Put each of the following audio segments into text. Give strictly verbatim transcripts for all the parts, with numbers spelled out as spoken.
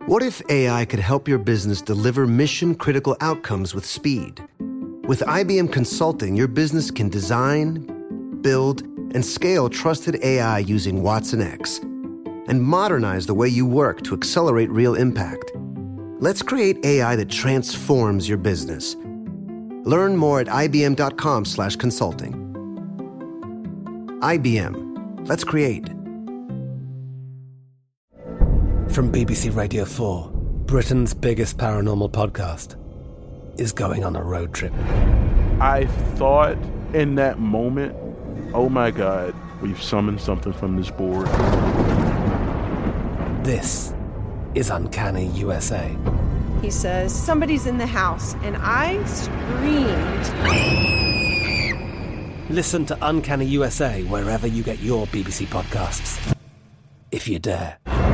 What if A I could help your business deliver mission-critical outcomes with speed? With I B M Consulting, your business can design, build, and scale trusted A I using Watson X and modernize the way you work to accelerate real impact. Let's create A I that transforms your business. Learn more at ibm.com slash consulting. I B M. Let's create. From B B C Radio four, Britain's biggest paranormal podcast is going on a road trip. I thought in that moment, oh my God, we've summoned something from this board. This is Uncanny U S A. He says, somebody's in the house, and I screamed. Listen to Uncanny U S A wherever you get your B B C podcasts, if you dare.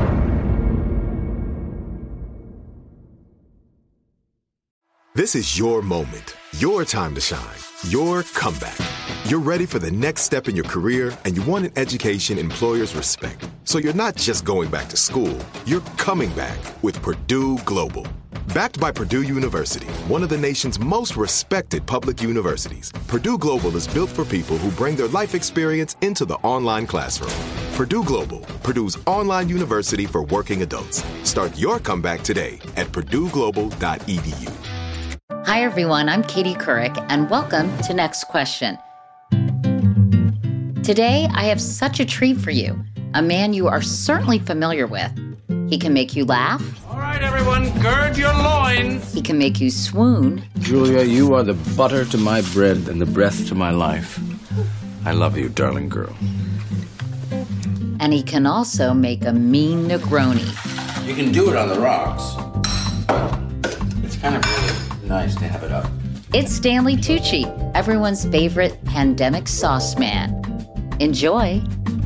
This is your moment, your time to shine, your comeback. You're ready for the next step in your career, and you want an education employers respect. So you're not just going back to school, you're coming back with Purdue Global. Backed by Purdue University, one of the nation's most respected public universities, Purdue Global is built for people who bring their life experience into the online classroom. Purdue Global, Purdue's online university for working adults. Start your comeback today at purdue global dot e d u. Hi, everyone. I'm Katie Couric, and welcome to Next Question. Today, I have such a treat for you, a man you are certainly familiar with. He can make you laugh. All right, everyone, gird your loins. He can make you swoon. Julia, you are the butter to my bread and the breath to my life. I love you, darling girl. And he can also make a mean Negroni. You can do it on the rocks. It's kind of really nice to have it up. It's Stanley Tucci, everyone's favorite pandemic sauce man. Enjoy.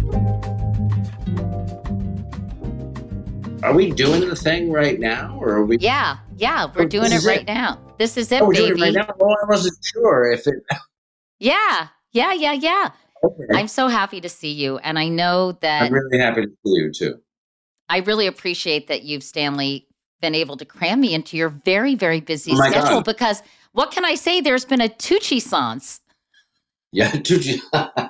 Are we doing the thing right now, or are we? Yeah, yeah, we're Oh, doing this it is right it. now. This is it, Oh, we're baby. doing it right now? Well, I wasn't sure if it. Yeah, yeah, yeah, yeah. Okay. I'm so happy to see you, and I know that I'm really happy to see you too. I really appreciate that you've, Stanley, been able to cram me into your very, very busy Oh my schedule. God. Because what can I say? There's been a Tucci Sans. Yeah, did you?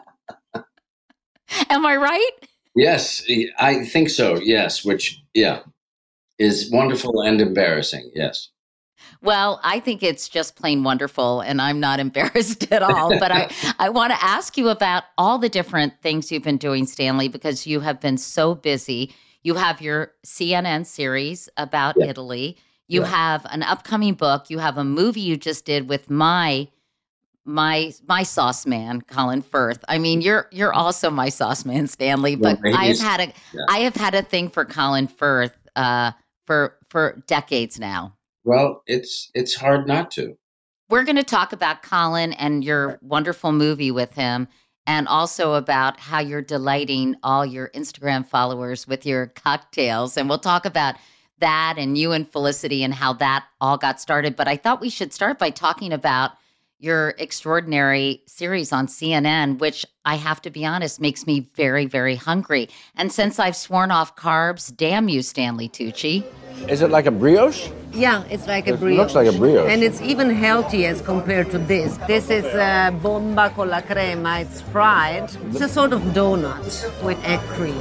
Am I right? Yes, I think so. Yes, which yeah, is wonderful and embarrassing. Yes. Well, I think it's just plain wonderful, and I'm not embarrassed at all. But I, I want to ask you about all the different things you've been doing, Stanley, because you have been so busy. You have your C N N series about Yeah. Italy. You Yeah. have an upcoming book. You have a movie you just did with my my my sauce man, Colin Firth. I mean, you're you're also my sauce man, Stanley. But Well, I have he's- had a yeah. I have had a thing for Colin Firth uh, for for decades now. Well, it's it's hard not to. We're going to talk about Colin and your wonderful movie with him, and also about how you're delighting all your Instagram followers with your cocktails. And we'll talk about that and you and Felicity and how that all got started. But I thought we should start by talking about your extraordinary series on C N N, which I have to be honest, makes me very, very hungry. And since I've sworn off carbs, damn you, Stanley Tucci. Is it like a brioche? Yeah, it's like a It brioche. looks like a brioche. And it's even healthy as compared to this. This is uh, bomba con la crema. It's fried. It's a sort of donut with egg cream.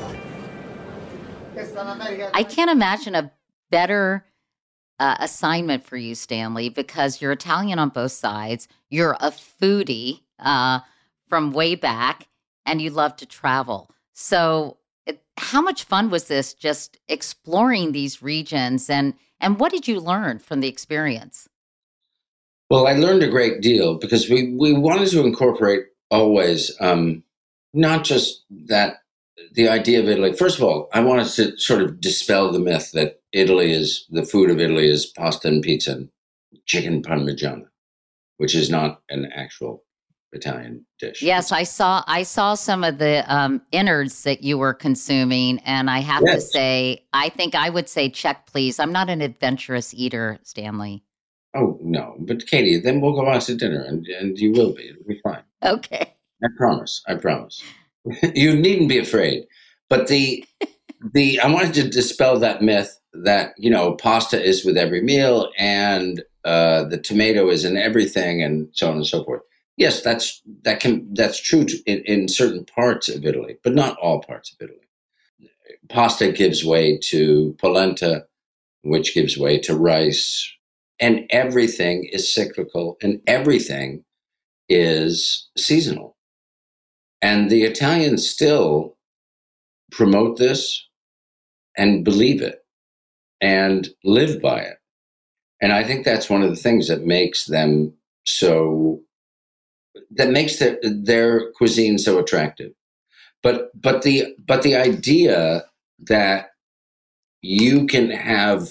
I can't imagine a better uh, assignment for you, Stanley, because you're Italian on both sides. You're a foodie uh, from way back, and you love to travel. So it, how much fun was this just exploring these regions, and, and what did you learn from the experience? Well, I learned a great deal because we, we wanted to incorporate always um, not just that, the idea of Italy. First of all, I wanted to sort of dispel the myth that Italy is, the food of Italy is pasta and pizza and chicken parmigiana, which is not an actual Italian dish. Yes, I saw I saw some of the um, innards that you were consuming, and I have to Yes. say, I think I would say check, please. I'm not an adventurous eater, Stanley. Oh, no. But Katie, then we'll go out to dinner and, and you will be. It'll be fine. Okay. I promise. I promise. You needn't be afraid. But the the I wanted to dispel that myth that, you know, pasta is with every meal and uh, the tomato is in everything and so on and so forth. Yes, that's that can that's true to, in, in certain parts of Italy, but not all parts of Italy. Pasta gives way to polenta, which gives way to rice, and everything is cyclical and everything is seasonal. And the Italians still promote this and believe it and live by it. And I think that's one of the things that makes them so, that makes their, their cuisine so attractive. But but the but the idea that you can have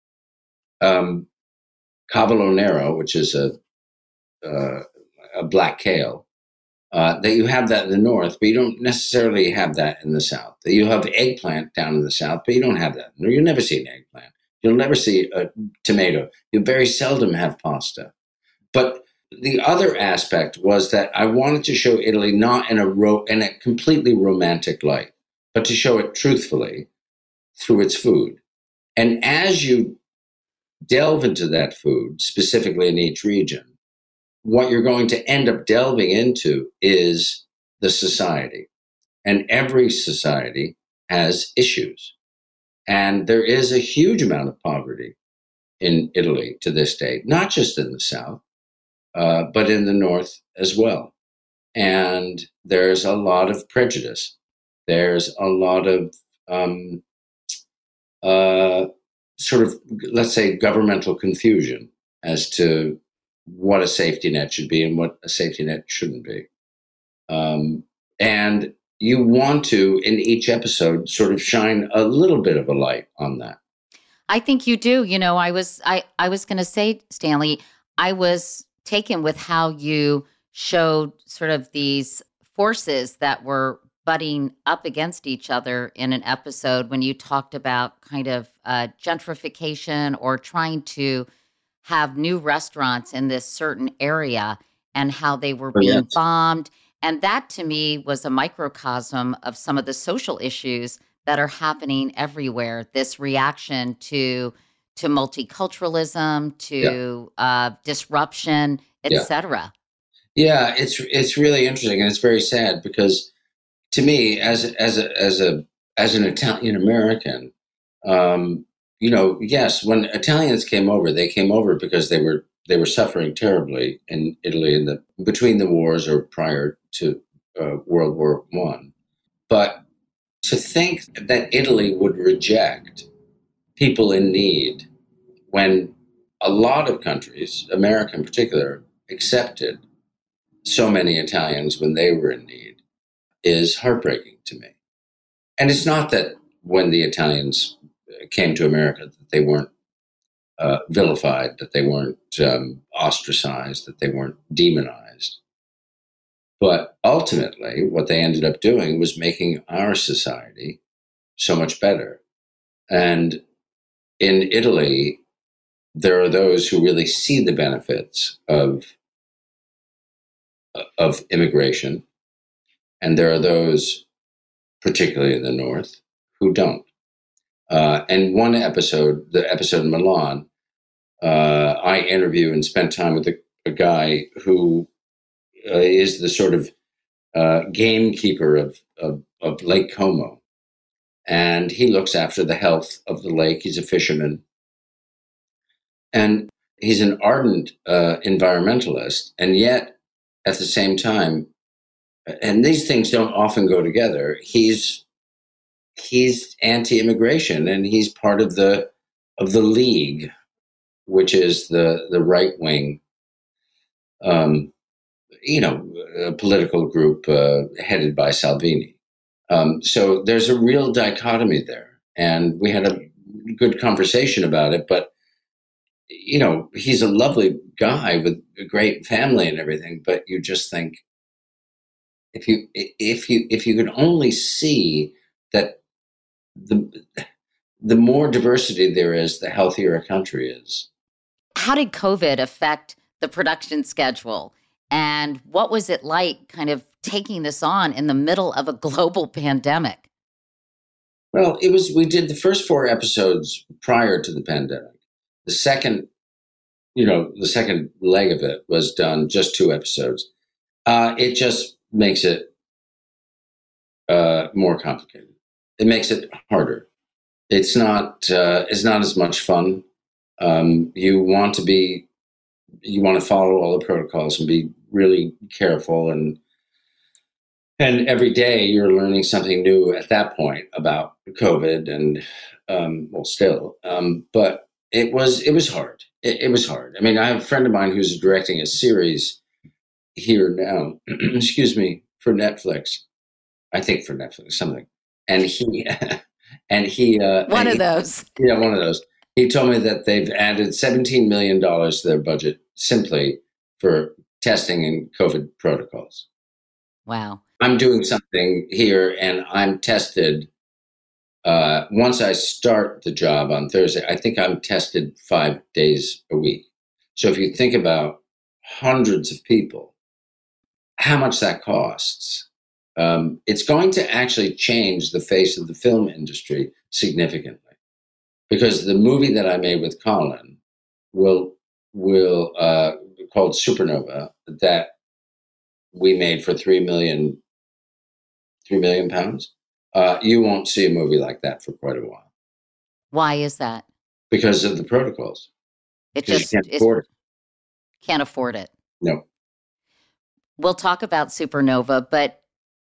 um, cavolo nero, which is a uh, a black kale, uh, that you have that in the north, but you don't necessarily have that in the south. That you have eggplant down in the south, but you don't have that. You'll never see an eggplant. You'll never see a tomato. You very seldom have pasta. But the other aspect was that I wanted to show Italy not in a ro- in a completely romantic light, but to show it truthfully through its food. And as you delve into that food, specifically in each region, what you're going to end up delving into is the society. And every society has issues. And there is a huge amount of poverty in Italy to this day, not just in the south, uh, but in the north as well. And there's a lot of prejudice. There's a lot of um, uh, sort of, let's say, governmental confusion as to what a safety net should be and what a safety net shouldn't be. Um, and you want to, in each episode, sort of shine a little bit of a light on that. I think you do. You know, I was I, I was going to say, Stanley, I was taken with how you showed sort of these forces that were butting up against each other in an episode when you talked about kind of uh, gentrification or trying to have new restaurants in this certain area and how they were being oh, yes. bombed. And that to me was a microcosm of some of the social issues that are happening everywhere. This reaction to to multiculturalism, to yeah. uh, disruption, et cetera. Yeah. yeah, it's it's really interesting, and it's very sad because, to me, as as a as a as an Italian American, um, you know, yes, when Italians came over, they came over because they were they were suffering terribly in Italy in the between the wars or prior to uh, World War One. But to think that Italy would reject people in need when a lot of countries, America in particular, accepted so many Italians when they were in need is heartbreaking to me. And it's not that when the Italians came to America that they weren't uh, vilified, that they weren't um, ostracized, that they weren't demonized. But ultimately, what they ended up doing was making our society so much better. And in Italy, there are those who really see the benefits of, of immigration. And there are those, particularly in the North, who don't. Uh, and one episode, the episode in Milan, uh, I interview and spent time with a, a guy who uh, is the sort of uh, gamekeeper of, of, of Lake Como. And he looks after the health of the lake. He's a fisherman. And he's an ardent uh, environmentalist. And yet, at the same time, and these things don't often go together, he's he's anti-immigration, and he's part of the of the League, which is the the right wing, um, you know, a political group uh, headed by Salvini. Um, so there's a real dichotomy there, and we had a good conversation about it. But you know, he's a lovely guy with a great family and everything. But you just think, if you if you if you could only see that the the more diversity there is, the healthier a country is. How did COVID affect the production schedule? And what was it like kind of taking this on in the middle of a global pandemic? Well, it was, we did the first four episodes prior to the pandemic. The second, you know, the second leg of it was done just two episodes. Uh, it just makes it uh, more complicated. It makes it harder. It's not, uh, it's not as much fun. Um, you want to be, you want to follow all the protocols and be really careful, and and every day you're learning something new at that point about COVID and um, well, still, um, but it was it was hard. It, it was hard. I mean, I have a friend of mine who's directing a series here now. excuse me, for Netflix. I think for Netflix, something, and he and he uh, one and of he, those. Yeah, one of those. He told me that they've added seventeen million dollars to their budget simply for testing and COVID protocols. Wow. I'm doing something here and I'm tested. Uh, once I start the job on Thursday, I think I'm tested five days a week. So if you think about hundreds of people, how much that costs, um, it's going to actually change the face of the film industry significantly. Because the movie that I made with Colin will, will uh, called Supernova, that we made for three million, three million pounds. Uh, you won't see a movie like that for quite a while. Why is that? Because of the protocols. It Because just you can't afford it. Can't afford it. No. We'll talk about Supernova, but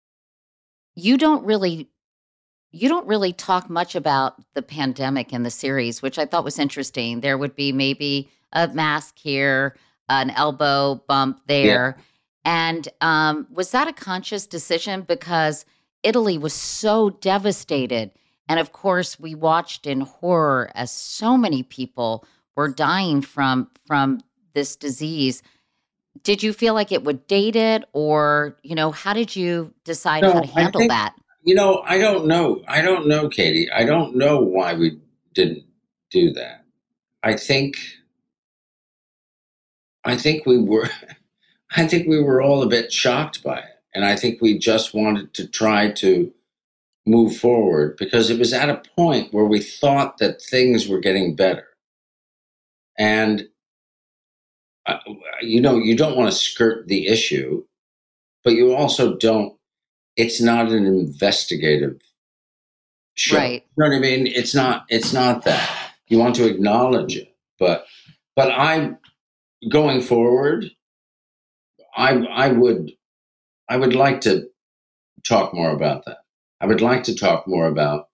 you don't really you don't really talk much about the pandemic in the series, which I thought was interesting. There would be maybe a mask here, an elbow bump there. Yeah. And um, was that a conscious decision? Because Italy was so devastated. And of course, we watched in horror as so many people were dying from from this disease. Did you feel like it would date it, or, you know, how did you decide no, how to handle think, that? You know, I don't know. I don't know, Katie. I don't know why we didn't do that. I think, I think we were, I think we were all a bit shocked by it. And I think we just wanted to try to move forward because it was at a point where we thought that things were getting better. And, uh, you know, you don't want to skirt the issue, but you also don't, it's not an investigative show. Right. You know what I mean? It's not, it's not that. You want to acknowledge it. But, but I, going forward, I, I would, I would like to talk more about that. I would like to talk more about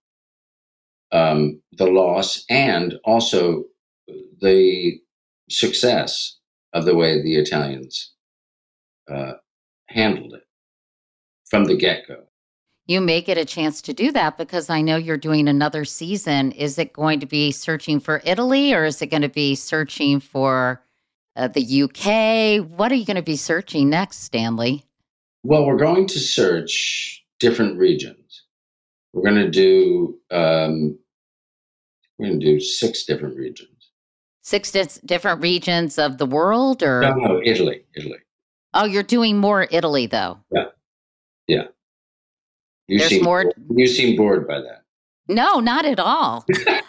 um, the loss and also the success of the way the Italians uh, handled it from the get-go. You may get a chance to do that because I know you're doing another season. Is it going to be searching for Italy, or is it going to be searching for uh, the U K? What are you going to be searching next, Stanley? Well, we're going to search different regions. We're going to do um, we're going to do six different regions. Six di- different regions of the world, or no, no, Italy, Italy. Oh, you're doing more Italy, though. Yeah, yeah. You There's seem more. Bored. You seem bored by that. No, not at all.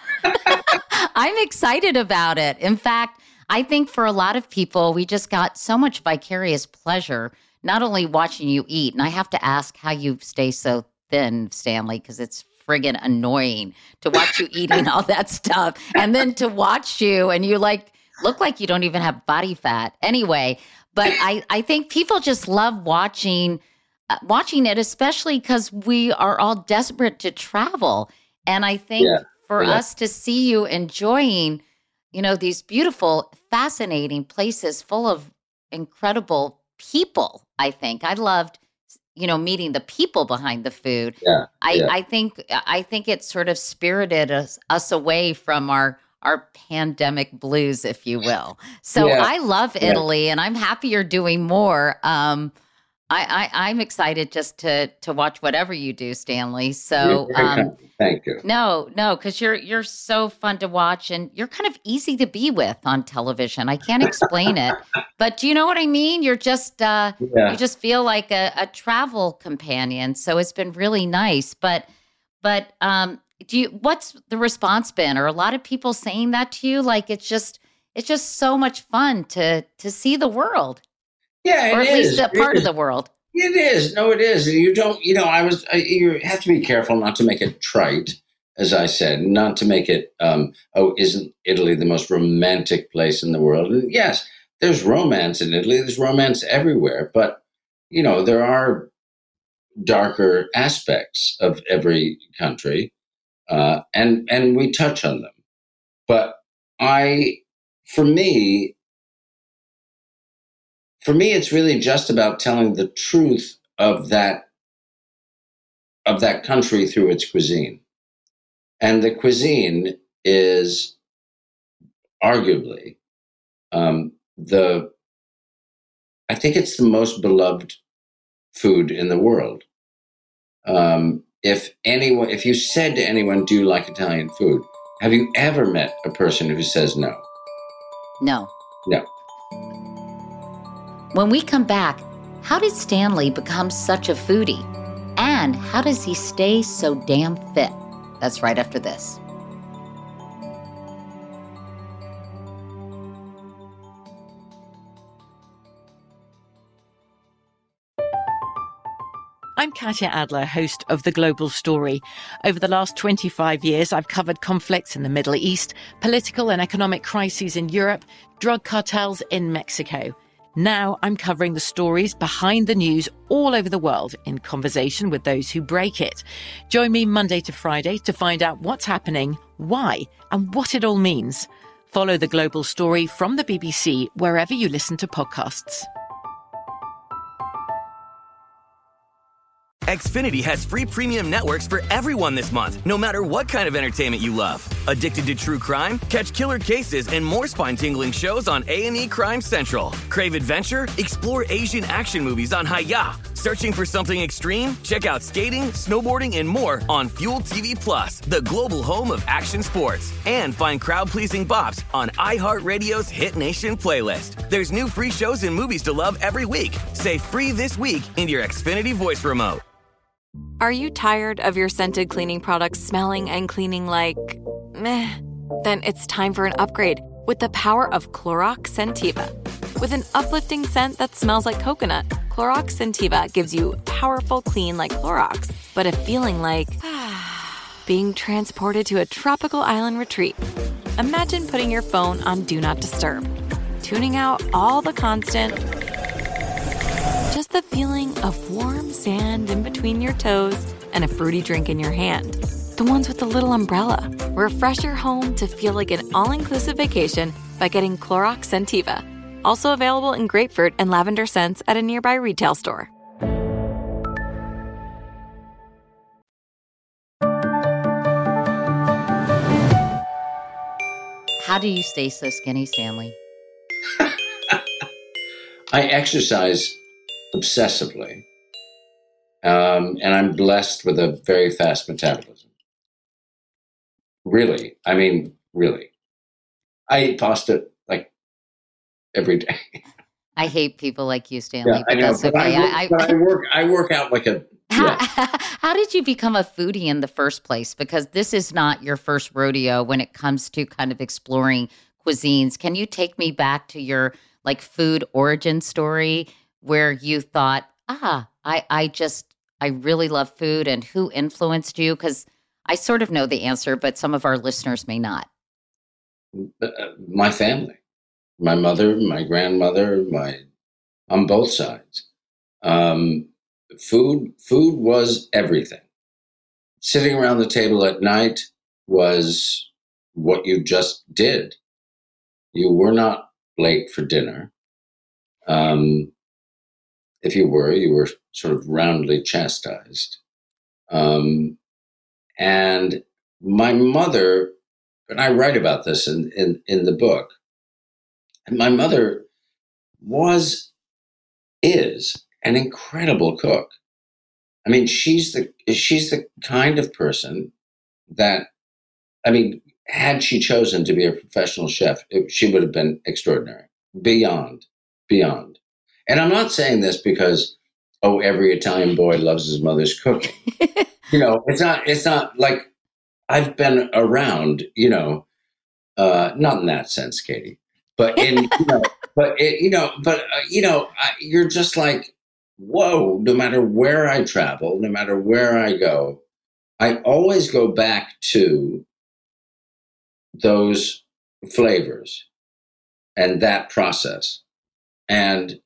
I'm excited about it. In fact, I think for a lot of people, we just got so much vicarious pleasure, not only watching you eat, and I have to ask how you stay so thin, Stanley, because it's friggin' annoying to watch you eating all that stuff, and then to watch you and you like look like you don't even have body fat. Anyway, but I, I think people just love watching uh, watching it, especially because we are all desperate to travel. And I think yeah, for yeah. us to see you enjoying, you know, these beautiful, fascinating places full of incredible people, I think I loved, you know, meeting the people behind the food. Yeah, I, yeah. I think I think it sort of spirited us, us away from our our pandemic blues, if you will. So Yeah, I love yeah. Italy, and I'm happy you're doing more. Um, I, I I'm excited just to to watch whatever you do, Stanley. So You're very um, kind. Thank you. no, no, because you're you're so fun to watch, and you're kind of easy to be with on television. I can't explain it, but do you know what I mean? You're just uh, Yeah. you just feel like a, a travel companion. So it's been really nice. But but um, do you, what's the response been? Are a lot of people saying that to you? Like, it's just, it's just so much fun to, to see the world. Yeah, or it at is. least a part of the world. It is. No, it is. You don't, you know, I was, I, you have to be careful not to make it trite, as I said, not to make it, um, oh, isn't Italy the most romantic place in the world? And yes, there's romance in Italy. There's romance everywhere. But, you know, there are darker aspects of every country, uh, and, and we touch on them. But I, for me, For me, it's really just about telling the truth of that of that country through its cuisine. And the cuisine is arguably um, the, I think it's the most beloved food in the world. Um, if anyone, if you said to anyone, do you like Italian food? Have you ever met a person who says no? No. No. When we come back, how did Stanley become such a foodie? And how does he stay so damn fit? That's right after this. I'm Katya Adler, host of The Global Story. Over the last twenty-five years, I've covered conflicts in the Middle East, political and economic crises in Europe, drug cartels in Mexico. Now I'm covering the stories behind the news all over the world in conversation with those who break it. Join me Monday to Friday to find out what's happening, why, and what it all means. Follow The Global Story from the B B C wherever you listen to podcasts. Xfinity has free premium networks for everyone this month, no matter what kind of entertainment you love. Addicted to true crime? Catch killer cases and more spine-tingling shows on A and E Crime Central. Crave adventure? Explore Asian action movies on Hi-Ya. Searching for something extreme? Check out skating, snowboarding, and more on Fuel T V Plus, the global home of action sports. And find crowd-pleasing bops on iHeartRadio's Hit Nation playlist. There's new free shows and movies to love every week. Say free this week in your Xfinity voice remote. Are you tired of your scented cleaning products smelling and cleaning like meh? Then it's time for an upgrade with the power of Clorox Scentiva. With an uplifting scent that smells like coconut, Clorox Scentiva gives you powerful clean like Clorox, but a feeling like being transported to a tropical island retreat. Imagine putting your phone on Do Not Disturb, tuning out all the constant, just the feeling of warm sand in between your toes and a fruity drink in your hand. The ones with the little umbrella. Refresh your home to feel like an all-inclusive vacation by getting Clorox Scentiva. Also available in grapefruit and lavender scents at a nearby retail store. How do you stay so skinny, Stanley? I exercise obsessively, um, and I'm blessed with a very fast metabolism. Really, I mean, really. I eat pasta like every day. I hate people like you, Stanley, Yeah, but I know, that's but okay. I, work, I, but I work. I work out like a. Yeah. How, how did you become a foodie in the first place? Because this is not your first rodeo when it comes to kind of exploring cuisines. Can you take me back to your like food origin story where you thought, ah, I, I just, I really love food, and who influenced you? Because I sort of know the answer, but some of our listeners may not. Uh, my family, my mother, my grandmother, my on both sides. Um, food, food was everything. Sitting around the table at night was what you just did. You were not late for dinner. Um, if you were, you were sort of roundly chastised. Um, and my mother, and I write about this in, in, in the book, and my mother was, is an incredible cook. I mean, she's the, she's the kind of person that, I mean, had she chosen to be a professional chef, it, she would have been extraordinary, beyond, beyond. And I'm not saying this because, oh, every Italian boy loves his mother's cooking. You know, it's not, it's not like, I've been around, you know, uh, not in that sense, Katie, but in, you know, but it, you know, but uh, you know, I, you're just like, whoa. No matter where I travel, no matter where I go, I always go back to those flavors and that process, and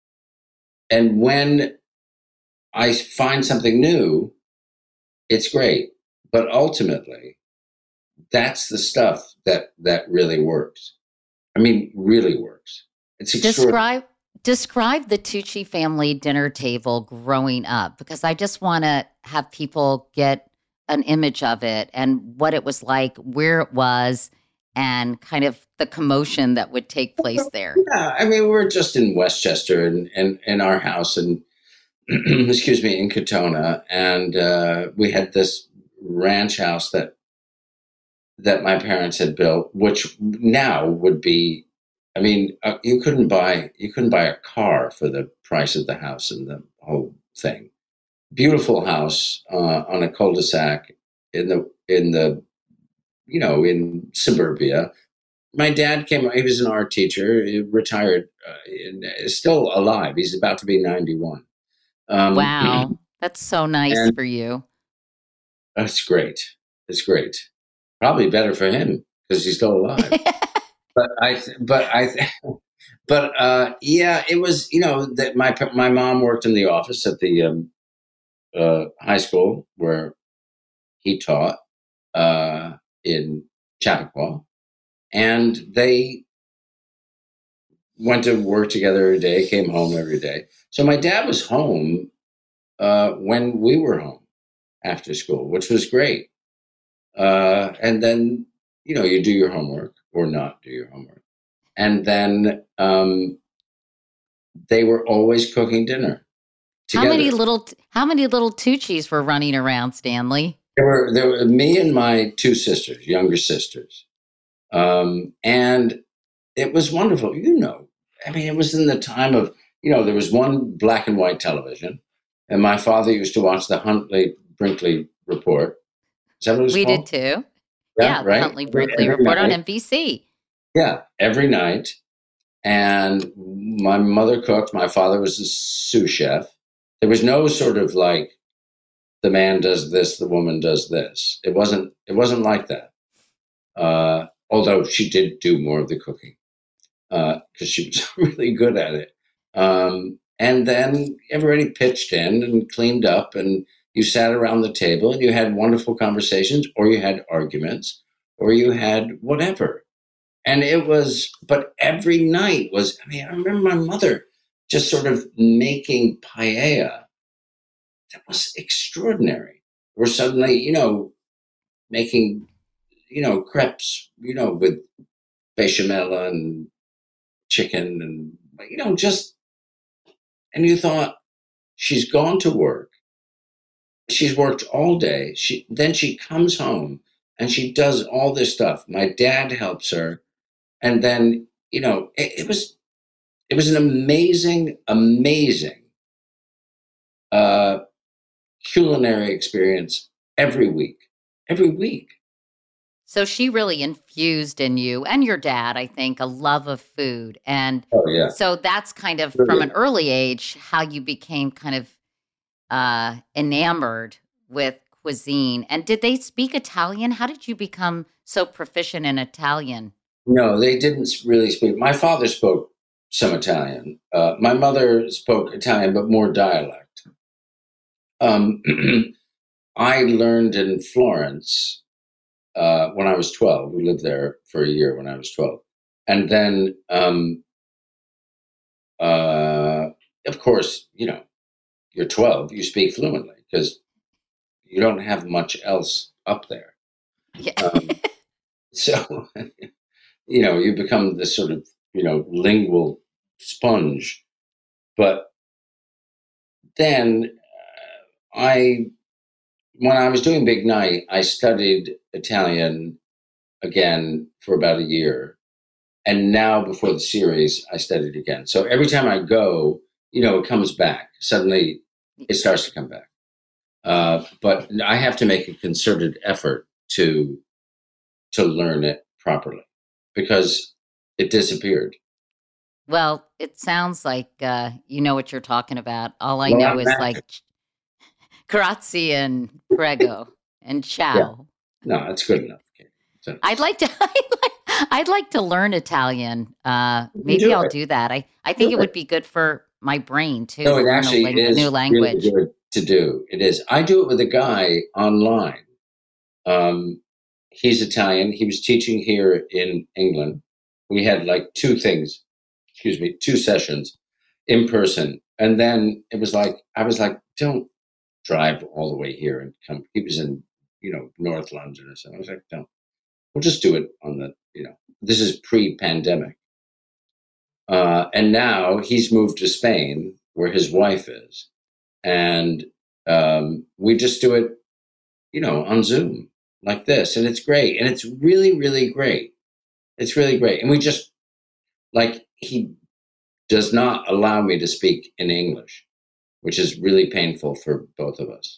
and when I find something new, it's great. But ultimately, that's the stuff that, that really works. I mean, really works. It's describe describe the Tucci family dinner table growing up, because I just want to have people get an image of it and what it was like, where it was, and kind of the commotion that would take place there. Yeah, I mean, we're just in Westchester and in, in, in our house, and excuse me, in Katona, and uh, we had this ranch house that that my parents had built, which now would be, I mean, uh, you couldn't buy you couldn't buy a car for the price of the house and the whole thing. Beautiful house uh, on a cul-de-sac in the in the you know in suburbia. My dad came. He was an art teacher. He retired, uh, and is still alive. He's about to be ninety-one. Um, wow, that's so nice and, for you. That's great. It's great. Probably better for him because he's still alive. but I, but I, but uh, yeah, it was. You know that my my mom worked in the office at the um, uh, high school where he taught uh, in Chappaqua, and they went to work together every day. Came home every day. So my dad was home uh, when we were home after school, which was great. Uh, and then, you know, you do your homework or not do your homework. And then um, they were always cooking dinner together. How many little, how many little Tucci's were running around, Stanley? There were, there were me and my two sisters, younger sisters. Um, and it was wonderful. You know, I mean, it was in the time of, you know, there was one black and white television, and my father used to watch the Huntley Brinkley Report. Is that what it was we called? did too. Yeah, yeah right? the Huntley Brinkley every Report night. on N B C. Yeah, every night. And my mother cooked. My father was a sous chef. There was no sort of like, the man does this, the woman does this. It wasn't. It wasn't like that. Uh, although she did do more of the cooking because uh, she was really good at it. Um, and then everybody pitched in and cleaned up, and you sat around the table and you had wonderful conversations, or you had arguments, or you had whatever. And it was, but every night was, I mean, I remember my mother just sort of making paella. That was extraordinary. Or suddenly, you know, making, you know, crepes, you know, with bechamel and chicken and, you know, just, and you thought, she's gone to work. She's worked all day. She then she comes home and she does all this stuff. My dad helps her. And then, you know, it, it was, it was an amazing, amazing uh, culinary experience every week, every week. So she really infused in you and your dad, I think, a love of food. And oh, yeah. so that's kind of Really? from an early age how you became kind of uh, enamored with cuisine. And did they speak Italian? How did you become so proficient in Italian? No, they didn't really speak. My father spoke some Italian. Uh, my mother spoke Italian, but more dialect. Um, I learned in Florence uh, when I was twelve. We lived there for a year when I was twelve. And then, um, uh, of course, you know, you're twelve, you speak fluently because you don't have much else up there. Yeah. Um, so, you know, you become this sort of, you know, lingual sponge. But then uh, I, when I was doing Big Night, I studied Italian again for about a year. And now before the series, I studied again. So every time I go, you know, it comes back. Suddenly it starts to come back. Uh, but I have to make a concerted effort to to learn it properly because it disappeared. Well, it sounds like uh, you know what you're talking about. All I Well, know I'm is back. like grazie and prego and ciao. Yeah. No, that's good enough. Okay. So, I'd like to. I'd like, I'd like to learn Italian. Uh, maybe do I'll it. do that. I, I think Do it would it. be good for my brain too. no, to it learn actually a, lang- is a new language. really good to do. It is. I do it with a guy online. Um, he's Italian. He was teaching here in England. We had like two things, excuse me, two sessions in person. And then it was like, I was like, don't drive all the way here and come. He was in, you know, North London or something. I was like, don't, we'll just do it on the, you know, this is pre-pandemic. Uh, and now he's moved to Spain where his wife is. And um, we just do it, you know, on Zoom like this. And it's great. And it's really, really great. It's really great. And we just, like, he does not allow me to speak in English, which is really painful for both of us.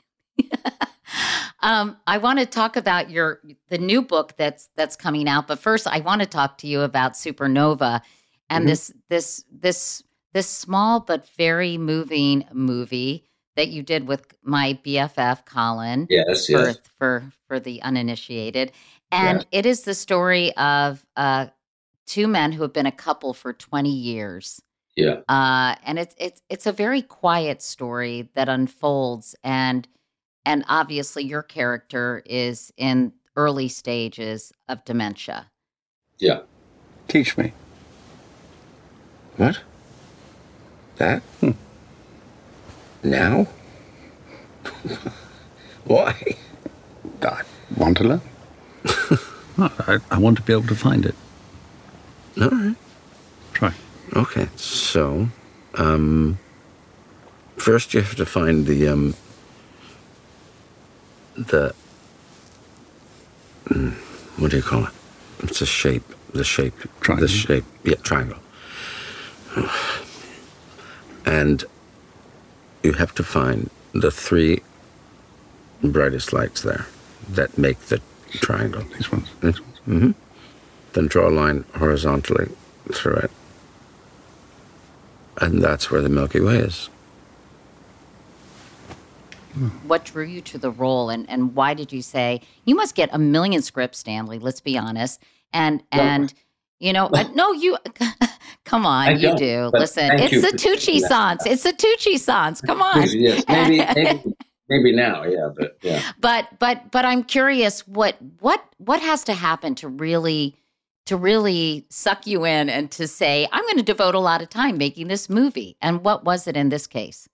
um, I want to talk about your the new book that's that's coming out, but first I want to talk to you about Supernova and Mm-hmm. this this this this small but very moving movie that you did with my B F F Colin. Yes, for yes. for for the uninitiated, and Yes. it is the story of uh, two men who have been a couple for twenty years. Yeah. Uh, and it's it's it's a very quiet story that unfolds, and and obviously your character is in early stages of dementia. Yeah. Teach me. What? That? Hmm. Now? Why? I want to learn. Well, I, I want to be able to find it. All right. Try. Okay, so, um, first you have to find the, um, the, mm, what do you call it? It's a shape, the shape. Triangle. The shape, yeah, triangle. And you have to find the three brightest lights there that make the triangle. These ones. These ones. Mm-hmm. Then draw a line horizontally through it. And that's where the Milky Way is. What drew you to the role, and, and why did you say you must get a million scripts, Stanley? Let's be honest. And No. and you know, uh, no, you come on, I you don't, do. but Listen, thank it's you the for Tucci saying that. sans. It's the Tucci sans. Come on. Yes, maybe, maybe, maybe now, yeah, but yeah. But but but I'm curious what what what has to happen to really to really suck you in and to say I'm going to devote a lot of time making this movie. And what was it in this case?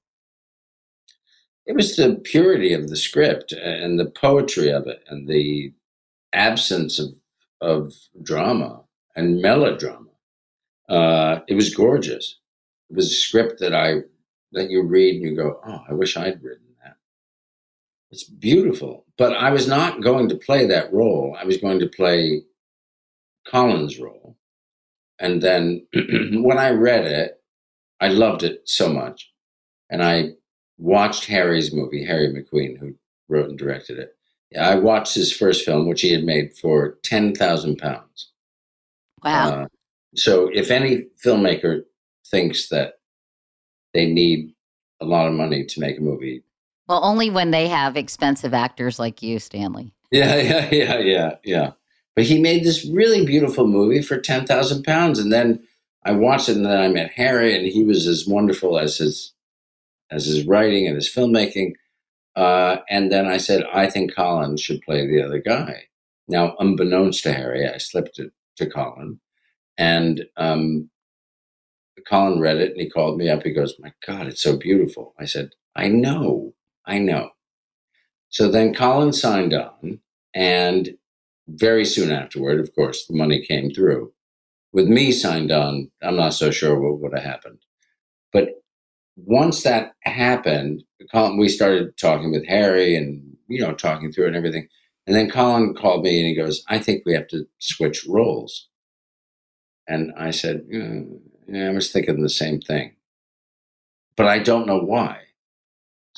It was the purity of the script and the poetry of it and the absence of of drama and melodrama. Uh, it was gorgeous. It was a script that I that you read and you go, oh, I wish I'd written that. It's beautiful. But I was not going to play that role. I was going to play Colin's role. And then when I read it, I loved it so much. And I watched Harry's movie, Harry McQueen, who wrote and directed it. I watched his first film, which he had made for ten thousand pounds. Wow. Uh, so if any filmmaker thinks that they need a lot of money to make a movie. Well, only when they have expensive actors like you, Stanley. Yeah, yeah, yeah, yeah, yeah. But he made this really beautiful movie for ten thousand pounds. And then I watched it and then I met Harry and he was as wonderful as his, as his writing and his filmmaking. Uh, and then I said, I think Colin should play the other guy. Now, unbeknownst to Harry, I slipped it to Colin. And um, Colin read it and he called me up. He goes, my God, it's so beautiful. I said, I know, I know. So then Colin signed on. And very soon afterward, of course, the money came through. With me signed on, I'm not so sure what would have happened. But once that happened, Colin, we started talking with Harry and, you know, talking through it and everything. And then Colin called me and he goes, I think we have to switch roles. And I said, mm, yeah, I was thinking the same thing. But I don't know why.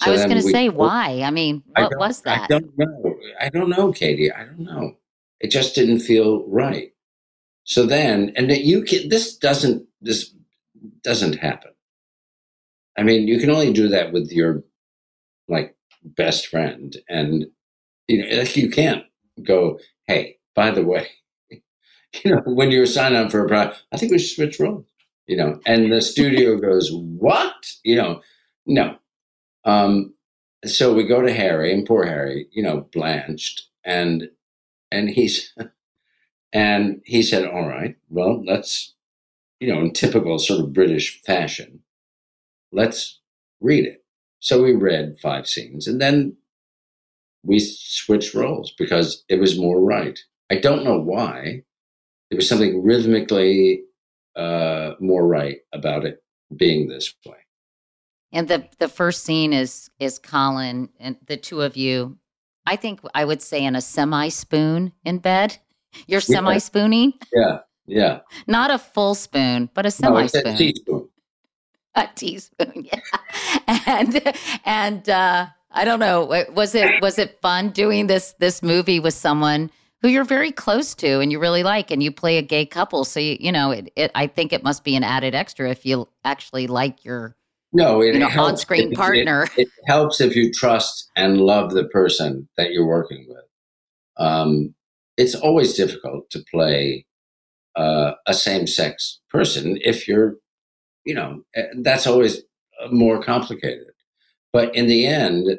So I was then going to we- say, why? I mean, I what don't- was that? I don't know. I don't know, Katie. I don't know. It just didn't feel right. So then, and that you can, this doesn't, this doesn't happen. I mean, you can only do that with your like best friend. And, you know, like you can't go, hey, by the way, you know, when you're signing up for a project, I think we should switch roles, you know, and the studio goes, what? You know, no. Um, so we go to Harry, and poor Harry, you know, blanched, and, and he's, and he said, all right, well, let's, you know, in typical sort of British fashion, let's read it. So we read five scenes, and then we switched roles because it was more right. I don't know why. There was something rhythmically uh, more right about it being this way. And the the first scene is is Colin and the two of you. I think I would say in a semi spoon in bed. You're Yeah. semi spooning, Yeah, yeah. not a full spoon, but a No, semi it's a spoon. teaspoon. A teaspoon, yeah. And and uh, I don't know. Was it was it fun doing this this movie with someone who you're very close to and you really like, and you play a gay couple? So you you know, it, it I think it must be an added extra if you actually like your No, it you know helps on-screen if- partner. It, it helps if you trust and love the person that you're working with. Um, it's always difficult to play uh, a same-sex person if you're, you know, eh, that's always more complicated. But in the end,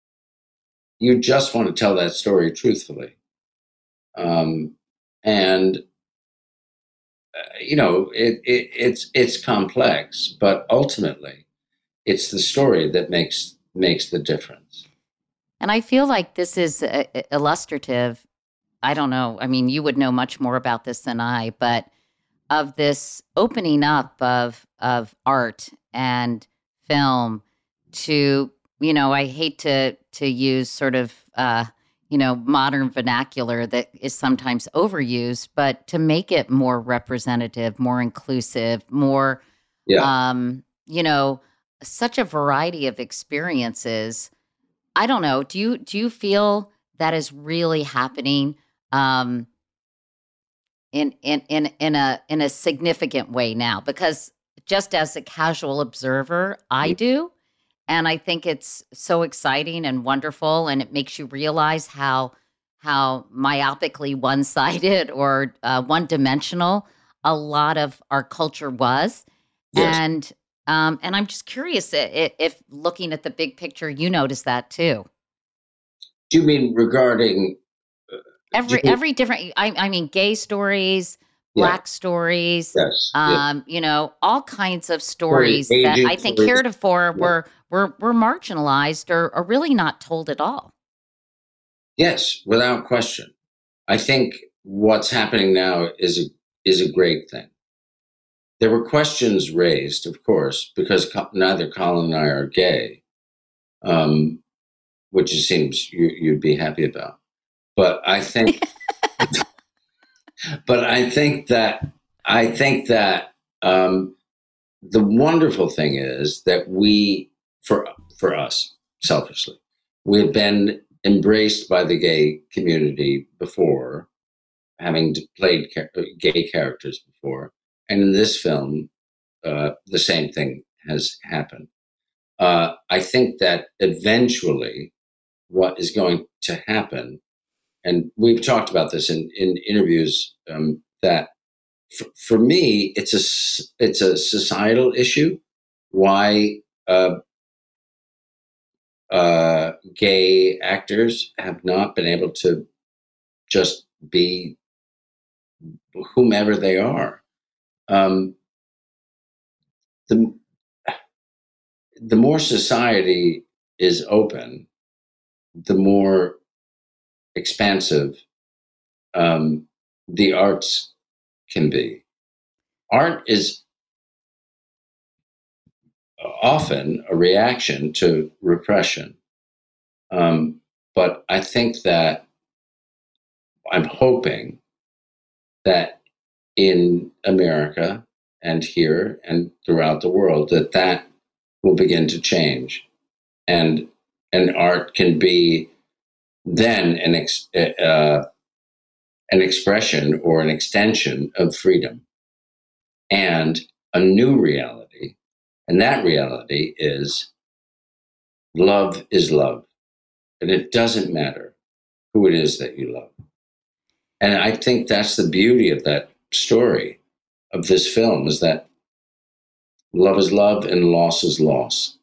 you just want to tell that story truthfully. Um, and, uh, you know, it, it, it's it's complex, but ultimately, it's the story that makes makes the difference. And I feel like this is uh, illustrative. I don't know. I mean, you would know much more about this than I, but of this opening up of of art and film to, you know, I hate to to use sort of uh, you know, modern vernacular that is sometimes overused, but to make it more representative, more inclusive, more Yeah. um, you know, such a variety of experiences. I don't know. Do you do you feel that is really happening um, in in in in a in a significant way now? Because just as a casual observer, I do, and I think it's so exciting and wonderful, and it makes you realize how how myopically one sided or uh, one dimensional a lot of our culture was, Yes. and um, and I'm just curious i- i- if looking at the big picture, you notice that too. Do you mean regarding? Every you- every different. I, I mean, gay stories, Yeah. black stories, Yes, yeah. um, you know, all kinds of stories that aging I think stories. heretofore Yeah. were were were marginalized or, or really not told at all. Yes, without question. I think what's happening now is a, is a great thing. There were questions raised, of course, because Co- neither Colin and I are gay, um, which it seems you, you'd be happy about. But I think, but I think that I think that um, the wonderful thing is that we, for for us, selfishly, we've been embraced by the gay community before, having played ca- gay characters before, and in this film, uh, the same thing has happened. Uh, I think that eventually, what is going to happen, and we've talked about this in in interviews, um, that f- for me, it's a s- it's a societal issue. Why uh, uh, gay actors have not been able to just be whomever they are. Um, the the more society is open, the more expansive um, the arts can be. Art is often a reaction to repression. Um, but I think that I'm hoping that in America and here and throughout the world, that that will begin to change. And and art can be then an ex, uh, an expression or an extension of freedom and a new reality. And that reality is love is love. And it doesn't matter who it is that you love. And I think that's the beauty of that story, of this film, is that love is love and loss is loss.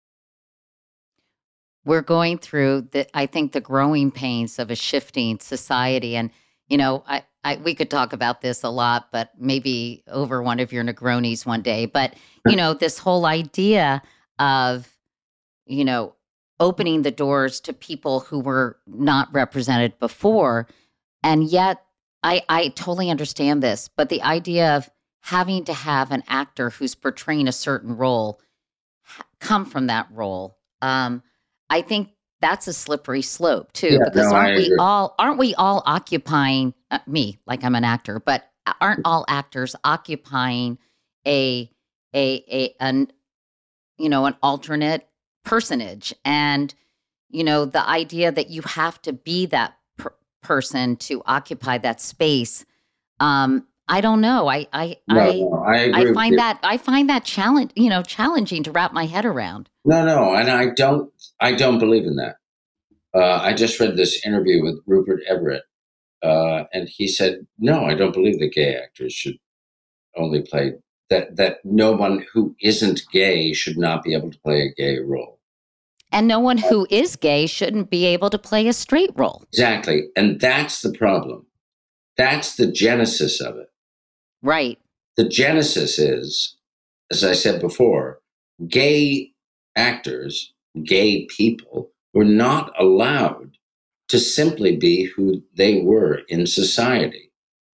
We're going through, the, I think, the growing pains of a shifting society. And, you know, I, I we could talk about this a lot, but maybe over one of your Negronis one day. But, you know, this whole idea of, you know, opening the doors to people who were not represented before. And yet, I, I totally understand this. But the idea of having to have an actor who's portraying a certain role come from that role, um, I think that's a slippery slope too, yeah, because no, aren't we all aren't we all occupying uh, me like I'm an actor, but aren't all actors occupying a a a an you know an alternate personage? And you know the idea that you have to be that per- person to occupy that space. Um, I don't know. I I no, I, no, I, agree I find that I find that challenge you know challenging to wrap my head around. No, no, and I don't. I don't believe in that. Uh, I just read this interview with Rupert Everett, uh, and he said, "No, I don't believe that gay actors should only play that. That no one who isn't gay should not be able to play a gay role, and no one who is gay shouldn't be able to play a straight role." Exactly, and that's the problem. That's the genesis of it. Right. The genesis is, as I said before, gay actors, gay people, were not allowed to simply be who they were in society.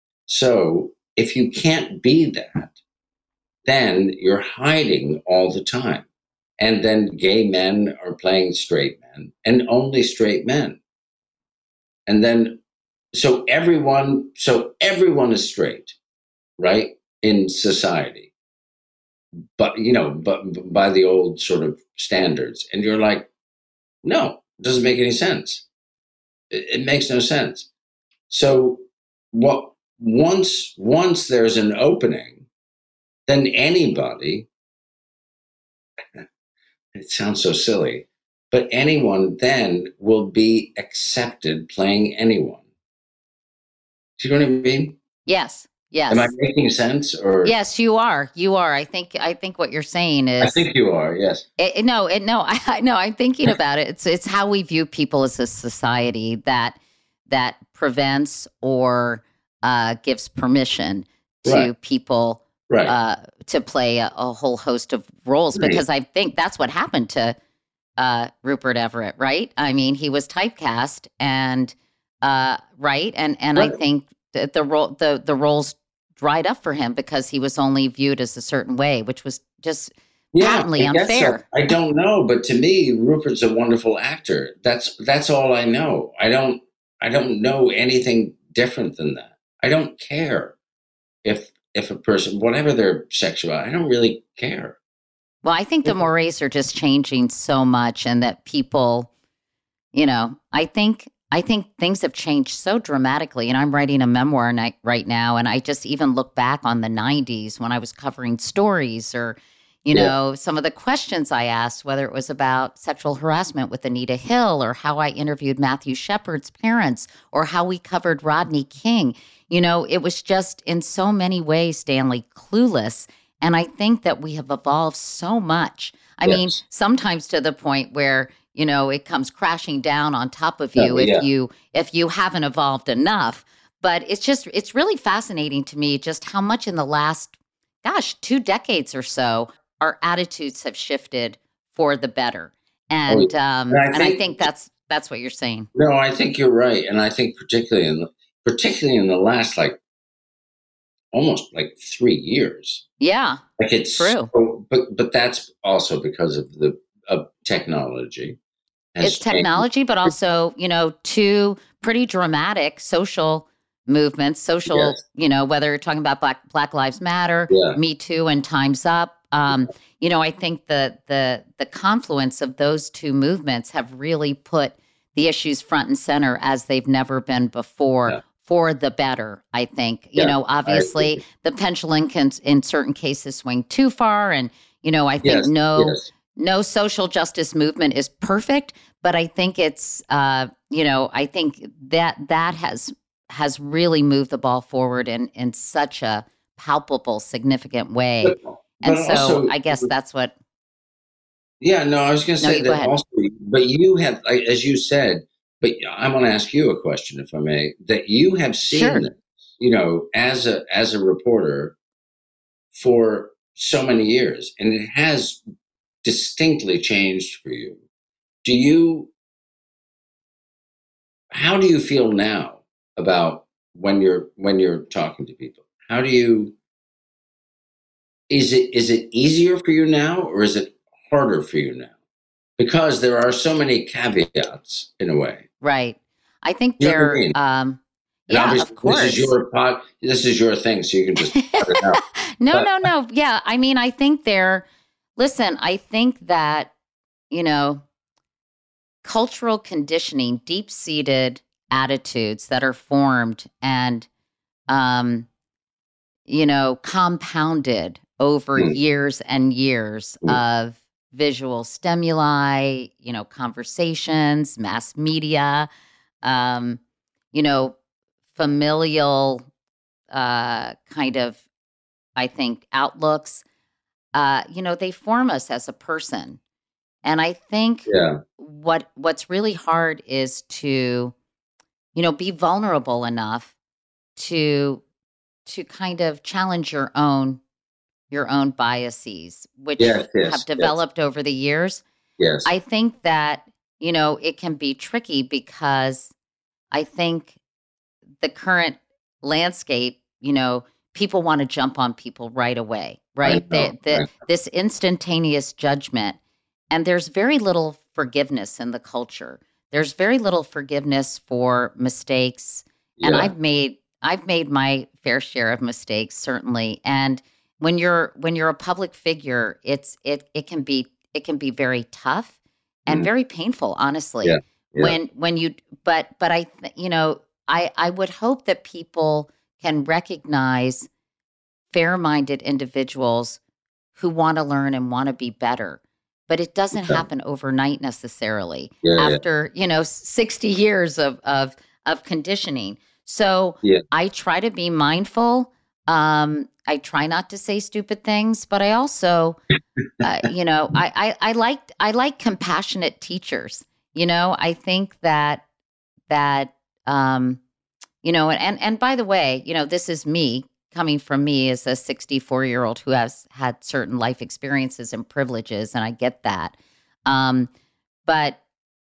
So if you can't be that, then you're hiding all the time. And then gay men are playing straight men, and only straight men. And then, so everyone, so everyone is straight, right, in society. But, you know, but by the old sort of standards. And you're like, no, it doesn't make any sense. It, it makes no sense. So what once once there's an opening, then anybody, it sounds so silly, but anyone then will be accepted playing anyone. Do you know what I mean? Yes. Yes. Am I making sense? Or yes, you are. You are. I think. I think what you're saying is. I think you are. Yes. It, no. It, no. I, I no. I'm thinking about it. It's it's how we view people as a society that that prevents or uh, gives permission to right. people right. uh, to play a, a whole host of roles. Right. Because I think that's what happened to uh, Rupert Everett. Right. I mean, he was typecast, and uh, right, and and right. I think. The, the role, the the roles dried up for him because he was only viewed as a certain way, which was just yeah, patently I unfair. So. I don't know, but to me, Rupert's a wonderful actor. That's that's all I know. I don't I don't know anything different than that. I don't care if if a person, whatever their sexuality, I don't really care. Well, I think the mores are just changing so much, and that people, you know, I think. I think things have changed so dramatically, and I'm writing a memoir right now, and I just even look back on the nineties when I was covering stories or, you yeah. know, some of the questions I asked, whether it was about sexual harassment with Anita Hill or how I interviewed Matthew Shepard's parents or how we covered Rodney King. You know, it was just in so many ways, Stanley, clueless, and I think that we have evolved so much. I yes. mean, sometimes to the point where you know, it comes crashing down on top of you yeah, if yeah. you if you haven't evolved enough. But it's just it's really fascinating to me just how much in the last, gosh, two decades or so, our attitudes have shifted for the better. And oh, um, and, I, and think, I think that's that's what you're saying. No, I think you're right, and I think particularly in the, particularly in the last like almost like three years. Yeah, like it's true. So, but but that's also because of the of technology. It's technology, but also, you know, two pretty dramatic social movements, social, yes. you know, whether you're talking about Black Black Lives Matter, yeah. Me Too, and Time's Up, Um, you know, I think the the the confluence of those two movements have really put the issues front and center as they've never been before. Yeah. For the better, I think. You yeah, know, obviously the pendulum can, in certain cases, swing too far, and you know, I think yes, no, yes. no social justice movement is perfect, but I think it's, uh, you know, I think that that has has really moved the ball forward in in such a palpable, significant way, but, but and so also, I guess that's what. Yeah, no, I was going to say no, that also, but you have, as you said. But I want to ask you a question, if I may, that you have seen, sure. this, you know, as a as a reporter for so many years, and it has distinctly changed for you. Do you, how do you feel now about when you're when you're talking to people? How do you, is it is it easier for you now, or is it harder for you now? Because there are so many caveats in a way. Right. I think you they're, I mean? um, yeah, of course. This is your pod, this is your thing, so you can just cut it out. no, but, no, no. Yeah. I mean, I think they're, listen, I think that, you know, cultural conditioning, deep-seated attitudes that are formed and, um, you know, compounded over mm. years and years mm. of visual stimuli, you know, conversations, mass media, um, you know, familial uh, kind of, I think, outlooks, uh, you know, they form us as a person. And I think yeah. what what's really hard is to, you know, be vulnerable enough to to kind of challenge your own your own biases, which yes, yes, have developed yes. over the years. Yes. I think that, you know, it can be tricky because I think the current landscape, you know, people want to jump on people right away, right? They, the, this instantaneous judgment. And there's very little forgiveness in the culture. There's very little forgiveness for mistakes. Yeah. And I've made I've made my fair share of mistakes, certainly. And when you're when you're a public figure, it's it it can be it can be very tough and mm. very painful, honestly. Yeah. Yeah. When when you but but I you know I I would hope that people can recognize fair-minded individuals who want to learn and want to be better. But it doesn't okay. happen overnight necessarily. Yeah, after yeah. you know sixty years of of of conditioning. So yeah. I try to be mindful. Um, I try not to say stupid things, but I also, uh, you know, I, I, I like, I like compassionate teachers, you know, I think that, that, um, you know, and, and by the way, you know, this is me coming from me as a sixty-four year old who has had certain life experiences and privileges. And I get that. Um, but,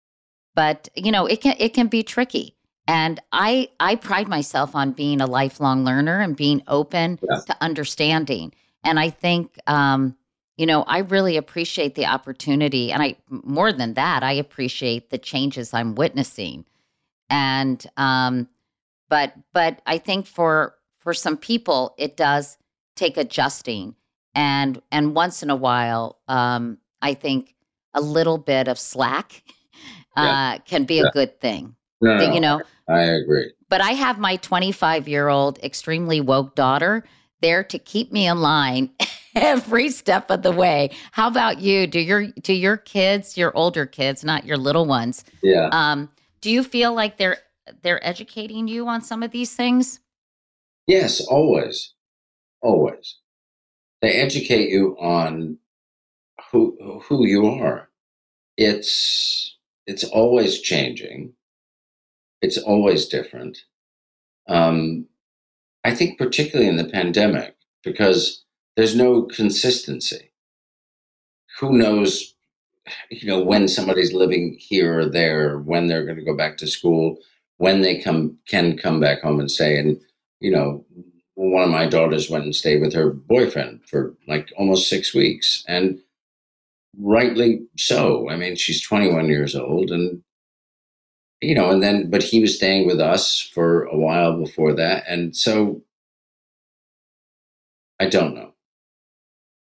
but, you know, it can, it can be tricky. And I I pride myself on being a lifelong learner and being open yeah. to understanding. And I think, um, you know, I really appreciate the opportunity. And I more than that, I appreciate the changes I'm witnessing. And um, but but I think for for some people, it does take adjusting. And and once in a while, um, I think a little bit of slack uh, yeah. can be yeah. a good thing. No, no, you know, I agree. But I have my twenty-five-year-old extremely woke daughter there to keep me in line every step of the way. How about you? Do your do your kids, your older kids, not your little ones? Yeah. Um, do you feel like they're they're educating you on some of these things? Yes, always, always. They educate you on who who you are. It's it's always changing. It's always different. Um, I think particularly in the pandemic, because there's no consistency. Who knows, you know, when somebody's living here or there, when they're going to go back to school, when they come can come back home and stay. And, you know, one of my daughters went and stayed with her boyfriend for like almost six weeks. And rightly so. I mean, she's twenty-one years old and you know, and then, but he was staying with us for a while before that. And so I don't know.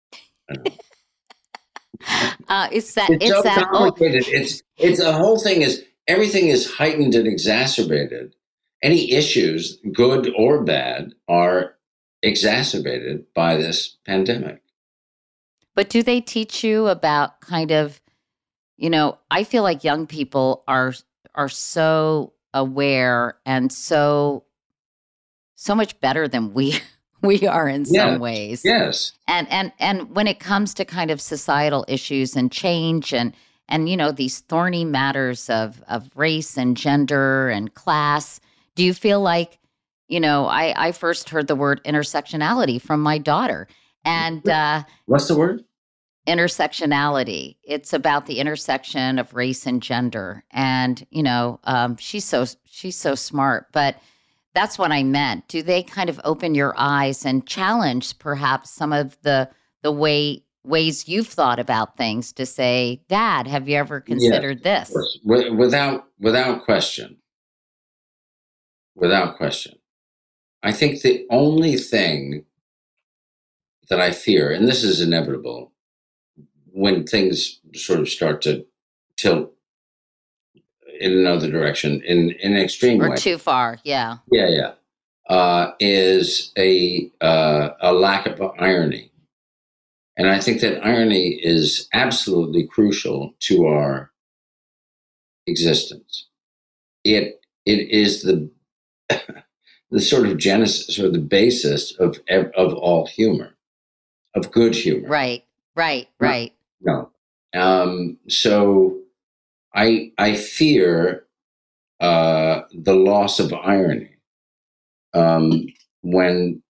I know. Uh, it's that. It's, It's, so that. Oh, complicated. It's it's the whole thing is everything is heightened and exacerbated. Any issues, good or bad, are exacerbated by this pandemic. but do they teach you about kind of, you know? I feel like young people are are so aware and so so much better than we we are in some Yes, ways. yes. And and and when it comes to kind of societal issues and change and and you know these thorny matters of of race and gender and class, do you feel like, you know, I I first heard the word intersectionality from my daughter, and uh, What's the word? intersectionality. It's about the intersection of race and gender, and you know, um, she's so she's so smart, but. That's what I meant. Do they kind of open your eyes and challenge perhaps some of the the way ways you've thought about things to say, Dad, have you ever considered Yes, of this? course. Wi- Without without question. Without question. I think the only thing that I fear, and this is inevitable, when things sort of start to tilt in another direction, in, in an extreme Or way. too far, yeah. Yeah, yeah. Uh, is a uh, a lack of irony, and I think that irony is absolutely crucial to our existence. It it is the the sort of genesis or the basis of ev- of all humor, of good humor. Right, right, right. No, um, so I I fear uh, the loss of irony. Um, when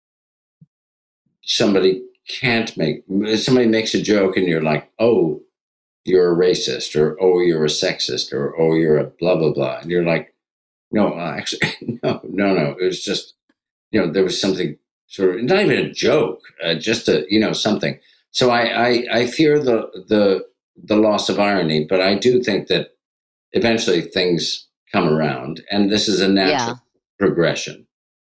somebody can't make, somebody makes a joke and you're like, oh, you're a racist, or oh, you're a sexist, or oh, you're a blah, blah, blah. And you're like, no, uh, actually, no, no, no. It was just, you know, there was something sort of, not even a joke, uh, just a, you know, something. So I, I, I fear the, the, the loss of irony, but I do think that eventually things come around, and this is a natural Yeah. progression.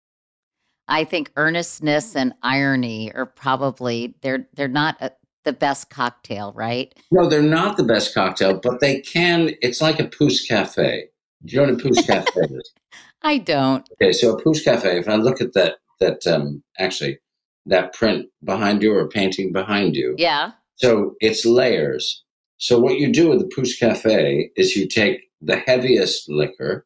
I think earnestness and irony are probably they're they're not a, the best cocktail, right? No, they're not the best cocktail, but they can. It's like a Pousse Cafe. Do you know what a Pousse Cafe is? I don't. Okay, so a Pousse Cafe. If I look at that, that um, actually that print behind you or painting behind you. Yeah. So it's layers. So what you do with the Pousse Cafe is you take the heaviest liquor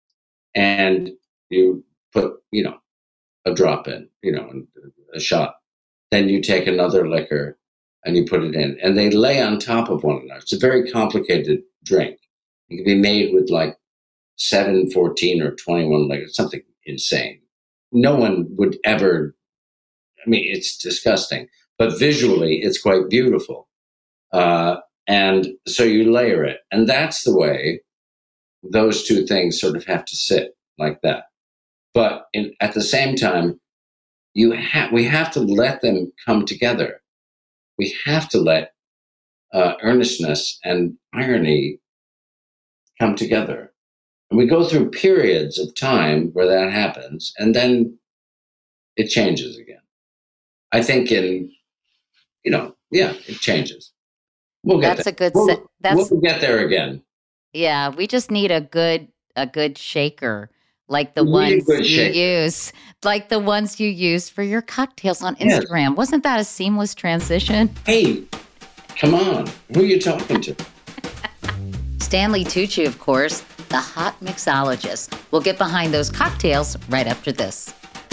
and you put, you know, a drop in, you know, a shot. Then you take another liquor and you put it in, and they lay on top of one another. It's a very complicated drink. It can be made with like seven, fourteen, or twenty-one liquors, something insane. No one would ever, I mean, it's disgusting, but visually it's quite beautiful. Uh, and so you layer it, and that's the way those two things sort of have to sit like that. But in, at the same time, you ha- we have to let them come together. We have to let uh, earnestness and irony come together. And we go through periods of time where that happens, and then it changes again. I think in, you know, yeah, it changes. We'll get That's there. a good We'll, se- that's we'll get there again. Yeah, we just need a good a good shaker, like the We need a ones good you shaker. use, like the ones you use for your cocktails on Yes. Instagram. Wasn't that a seamless transition? Hey, come on. Who are you talking to? Stanley Tucci, of course, the hot mixologist. We'll get behind those cocktails right after this.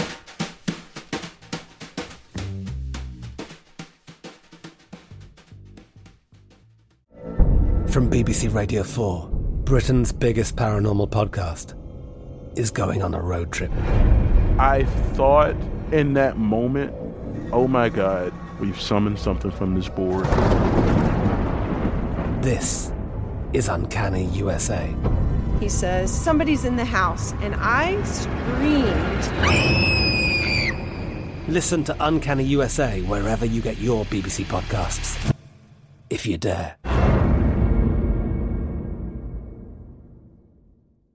From B B C Radio four, Britain's biggest paranormal podcast is going on a road trip. I thought in that moment, oh my God, we've summoned something from this board. This is Uncanny U S A. He says, somebody's in the house, and I screamed. Listen to Uncanny U S A wherever you get your B B C podcasts, if you dare.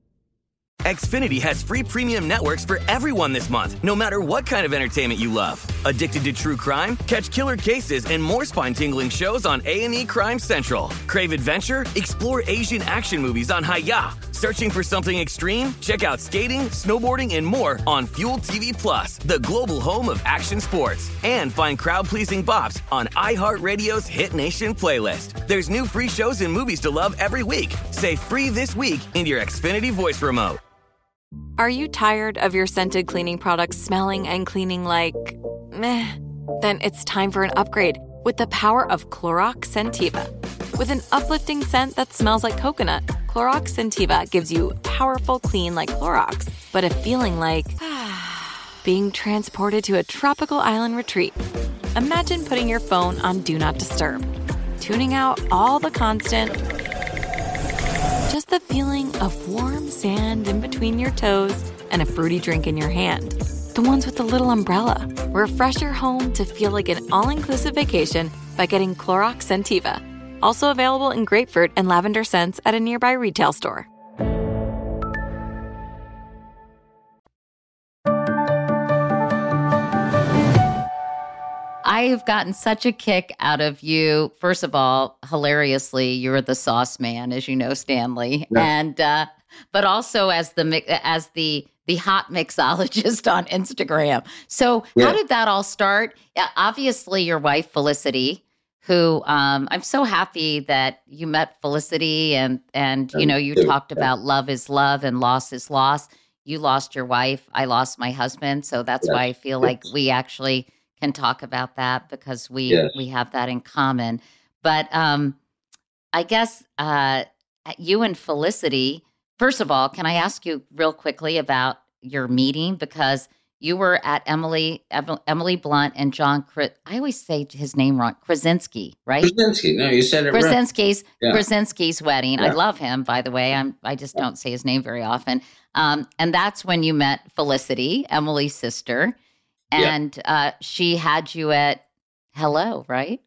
Xfinity has free premium networks for everyone this month, no matter what kind of entertainment you love. Addicted to true crime? Catch killer cases and more spine-tingling shows on A and E Crime Central. Crave adventure? Explore Asian action movies on Hi-Ya. Searching for something extreme? Check out skating, snowboarding, and more on Fuel T V Plus, the global home of action sports. And find crowd-pleasing bops on iHeartRadio's Hit Nation playlist. There's new free shows and movies to love every week. Say free this week in your Xfinity voice remote. Are you tired of your scented cleaning products smelling and cleaning like meh? Then it's time for an upgrade with the power of Clorox Scentiva. With an uplifting scent that smells like coconut, Clorox Scentiva gives you powerful clean like Clorox, but a feeling like being transported to a tropical island retreat. Imagine putting your phone on Do Not Disturb, tuning out all the constant, just the feeling of warm sand in between your toes and a fruity drink in your hand. The ones with the little umbrella. Refresh your home to feel like an all-inclusive vacation by getting Clorox Scentiva. Also available in grapefruit and lavender scents at a nearby retail store. I've gotten such a kick out of you. First of all, hilariously, you're the sauce man, as you know, Stanley, yeah. and uh, but also as the as the the hot mixologist on Instagram. So, yeah. How did that all start? Yeah, obviously, your wife Felicity, who um, I'm so happy that you met Felicity, and and you know you yeah. talked about love is love and loss is loss. You lost your wife, I lost my husband, so that's yeah. why I feel like we actually can talk about that because we yes. we have that in common. But um, I guess uh, you and Felicity, first of all, can I ask you real quickly about your meeting? Because you were at Emily Emily Blunt and John, I always say his name wrong, Krasinski, right? Krasinski, no, you said it right. Krasinski's, yeah. Krasinski's wedding. Yeah. I love him, by the way. I'm, I just don't say his name very often. Um, and that's when you met Felicity, Emily's sister. And yeah. uh, she had you at Hello, right?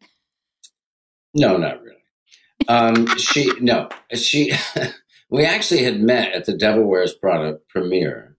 No, not really. Um, she no, she. We actually had met at the Devil Wears Prada premiere,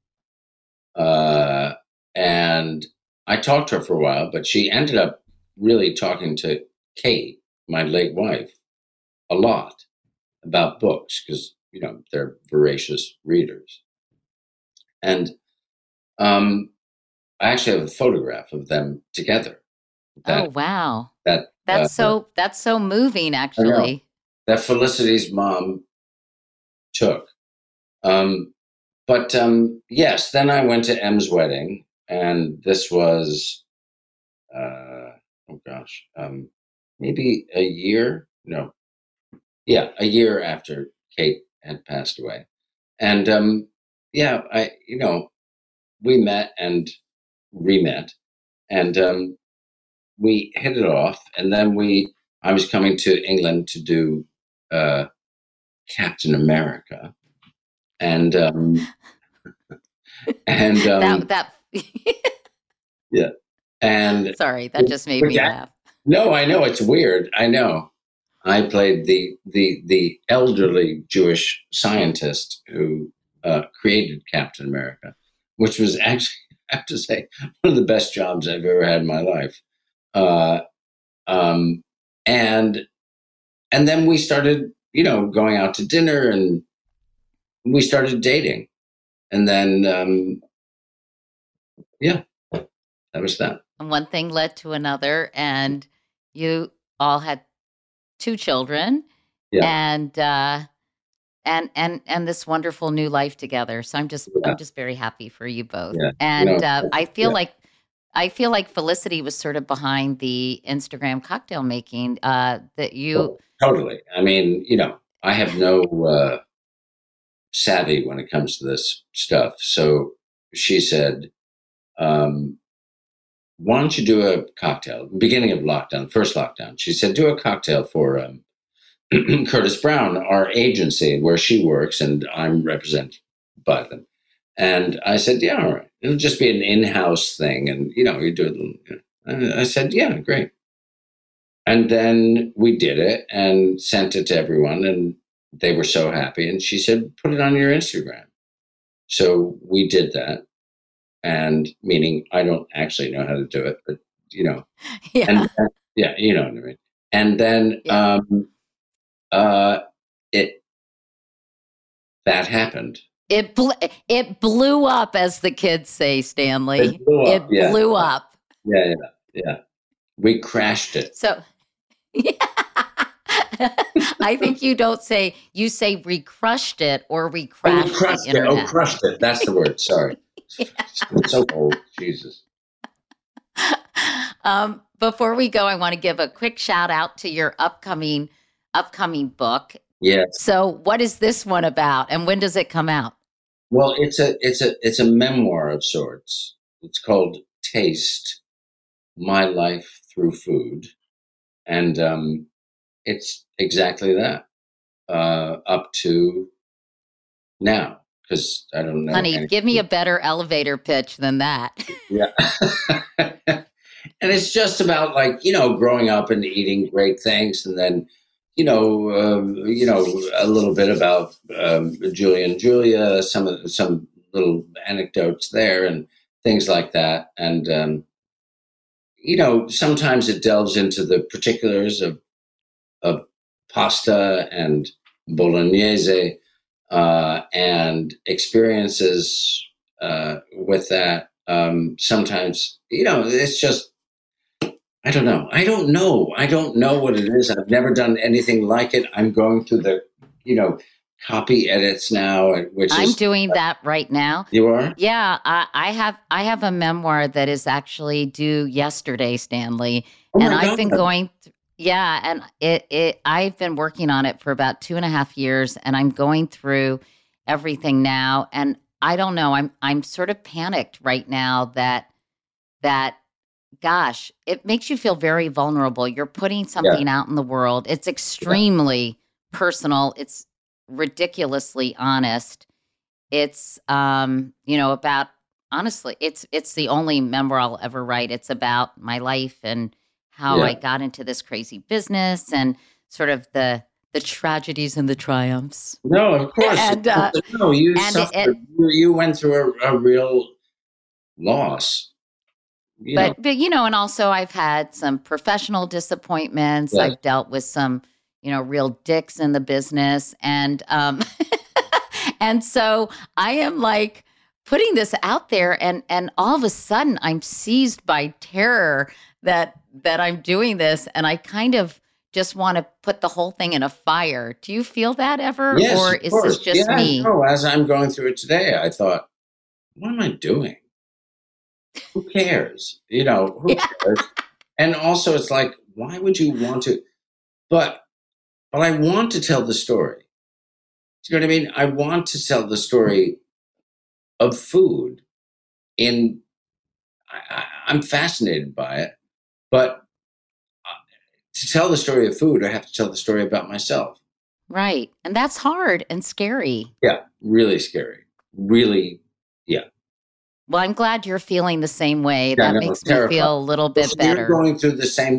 uh, and I talked to her for a while. But she ended up really talking to Kate, my late wife, a lot about books because you know they're voracious readers, and um. I actually have a photograph of them together. That, oh wow! That that's uh, so that's so moving, actually. That Felicity's mom took. Um, but um, yes, then I went to M's wedding, and this was, uh, oh gosh, um, maybe a year? No, yeah, a year after Kate had passed away, and um, yeah, I you know we met and. re-met and um, we hit it off, and then we I was coming to England to do uh, Captain America, and um, and um, that, that yeah, and sorry, that just made me that, laugh. No, I know it's weird. I know. I played the the the elderly Jewish scientist who uh, created Captain America, which was actually. I have to say, one of the best jobs I've ever had in my life. Uh, um, and and then we started, you know, going out to dinner, and we started dating. And then, um, yeah, that was that. And one thing led to another, and you all had two children, yeah. and uh, and and and this wonderful new life together. So I'm just yeah. I'm just very happy for you both. Yeah. And you know, uh, I feel yeah. like I feel like Felicity was sort of behind the Instagram cocktail making. Uh, that you oh, totally. I mean, you know, I have no uh, savvy when it comes to this stuff. So she said, um, "Why don't you do a cocktail?" Beginning of lockdown, first lockdown, she said, "Do a cocktail for." Um, Curtis Brown, our agency where she works, and I'm represented by them. And I said, yeah, all right. It'll just be an in-house thing. And, you know, you do it. You know. And I said, yeah, great. And then we did it and sent it to everyone, and they were so happy. And she said, put it on your Instagram. So we did that. and meaning I don't actually know how to do it, but you know, yeah, and, and, yeah, you know what I mean. And then yeah. um, uh, it that happened. It ble- it blew up, as the kids say, Stanley. It blew up. It Yeah. blew up. Yeah, yeah, yeah. We crashed it. So, yeah. I think you don't say, you say we crushed it or we crashed, oh, we crushed the it. internet. Oh, crushed it. That's the word. Sorry. yeah. It's so old. Jesus. Um, before we go, I want to give a quick shout out to your upcoming upcoming book. Yes. So what is this one about, and when does it come out? Well, it's a it's a it's a memoir of sorts. It's called Taste: My Life Through Food, and um, it's exactly that uh, up to now. Because I don't know, honey. anything. Give me a better elevator pitch than that. Yeah. And it's just about, like, you know, growing up and eating great things, and then, you know, uh, you know, a little bit about um, Julia and Julia, some of some little anecdotes there, and things like that. And um, you know, sometimes it delves into the particulars of of pasta and bolognese uh, and experiences uh, with that. Um, sometimes, you know, it's just. I don't know. I don't know. I don't know what it is. I've never done anything like it. I'm going through the, you know, copy edits now, which I'm is, doing that right now. You are? Yeah, I, I have. I have a memoir that is actually due yesterday, Stanley, oh and my I've God. been going. Th- yeah, and it. It. I've been working on it for about two and a half years, and I'm going through everything now. And I don't know. I'm. I'm sort of panicked right now that that. Gosh, it makes you feel very vulnerable. You're putting something yeah. out in the world. It's extremely yeah. personal. It's ridiculously honest. It's, um, you know, about, honestly, it's it's the only memoir I'll ever write. It's about my life and how yeah. I got into this crazy business and sort of the the tragedies and the triumphs. No, of course. And, uh, no, you and suffered. it, it, you, you went through a, a real loss. You but, know. but, you know, and also I've had some professional disappointments. Yeah. I've dealt with some, you know, real dicks in the business. And, um, and so I am like putting this out there, and, and all of a sudden I'm seized by terror that, that I'm doing this. And I kind of just want to put the whole thing in a fire. Do you feel that ever? Yes, or of is course. this just yeah, me? No, as I'm going through it today, I thought, what am I doing? Who cares? You know, who Yeah. cares? And also it's like, why would you want to? But, but I want to tell the story. Do you know what I mean? I want to tell the story of food. In, I, I, I'm fascinated by it, but to tell the story of food, I have to tell the story about myself. Right. And that's hard and scary. Yeah, really scary. Really, yeah. Well, I'm glad you're feeling the same way. Yeah, that no, makes terrified. me feel a little bit So better. You're going through the same.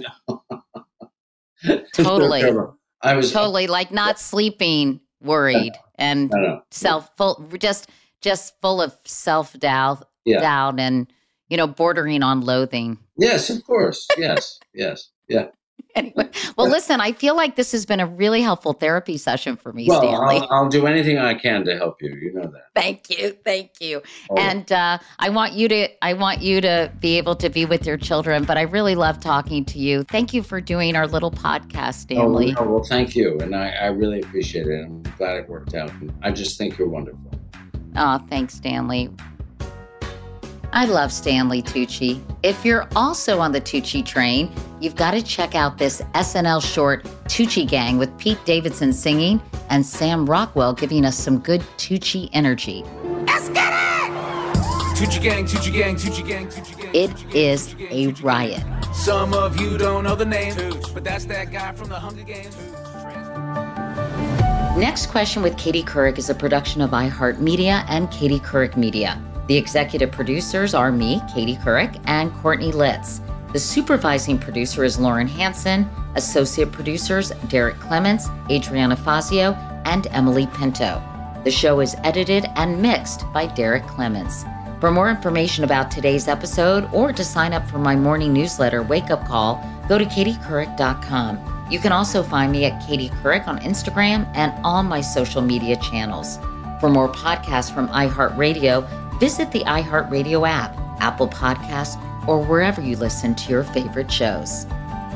Totally. I was Totally, like not sleeping, worried, and I know. self full, just just full of self doubt, Yeah. doubt, and you know, bordering on loathing. Yes, of course. Yes, yes, yeah. Anyway, well, listen, I feel like this has been a really helpful therapy session for me, Well, Stanley. I'll, I'll do anything I can to help you. You know that. Thank you, thank you. Oh. And uh, I want you to, I want you to be able to be with your children. But I really love talking to you. Thank you for doing our little podcast, Stanley. Oh, no, well, thank you, and I, I really appreciate it. I'm glad it worked out. I just think you're wonderful. Oh, thanks, Stanley. I love Stanley Tucci. If you're also on the Tucci train, you've got to check out this S N L short, Tucci Gang, with Pete Davidson singing and Sam Rockwell giving us some good Tucci energy. Let's get it! Tucci Gang, Tucci Gang, Tucci Gang, Tucci Gang. It is a riot. Some of you don't know the name, but that's that guy from the Hunger Games. Next Question with Katie Couric is a production of iHeartMedia and Katie Couric Media. The executive producers are me, Katie Couric, and Courtney Litz. The supervising producer is Lauren Hansen. Associate producers, Derek Clements, Adriana Fazio, and Emily Pinto. The show is edited and mixed by Derek Clements. For more information about today's episode or to sign up for my morning newsletter, Wake Up Call, go to katie couric dot com. You can also find me at Katie Couric on Instagram and all my social media channels. For more podcasts from iHeartRadio, visit the iHeartRadio app, Apple Podcasts, or wherever you listen to your favorite shows.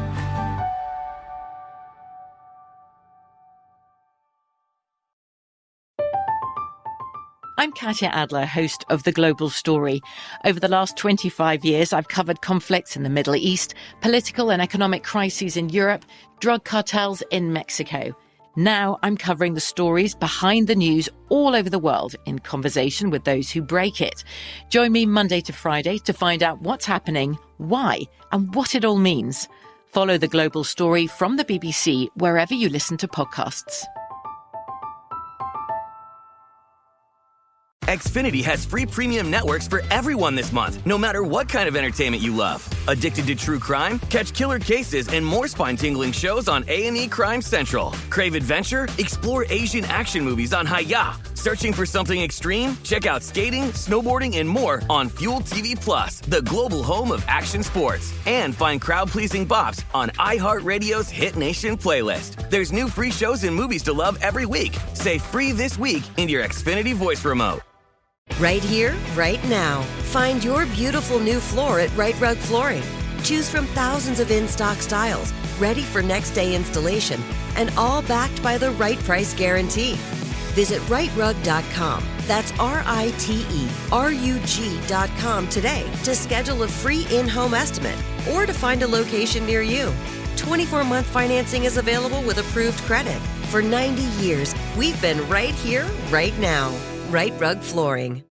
I'm Katya Adler, host of The Global Story. Over the last twenty-five years, I've covered conflicts in the Middle East, political and economic crises in Europe, drug cartels in Mexico. Now I'm covering the stories behind the news all over the world in conversation with those who break it. Join me Monday to Friday to find out what's happening, why, and what it all means. Follow The Global Story from the B B C wherever you listen to podcasts. Xfinity has free premium networks for everyone this month, no matter what kind of entertainment you love. Addicted to true crime? Catch killer cases and more spine-tingling shows on A and E Crime Central. Crave adventure? Explore Asian action movies on Hi-Ya. Searching for something extreme? Check out skating, snowboarding, and more on Fuel T V Plus, the global home of action sports. And find crowd-pleasing bops on iHeartRadio's Hit Nation playlist. There's new free shows and movies to love every week. Say free this week in your Xfinity voice remote. Right here, right now. Find your beautiful new floor at Right Rug Flooring. Choose from thousands of in-stock styles, ready for next day installation, and all backed by the right price guarantee. Visit right rug dot com. That's R I T E R U G dot com today to schedule a free in-home estimate or to find a location near you. twenty-four month financing is available with approved credit. For ninety years, we've been right here, right now. Right Rug Flooring.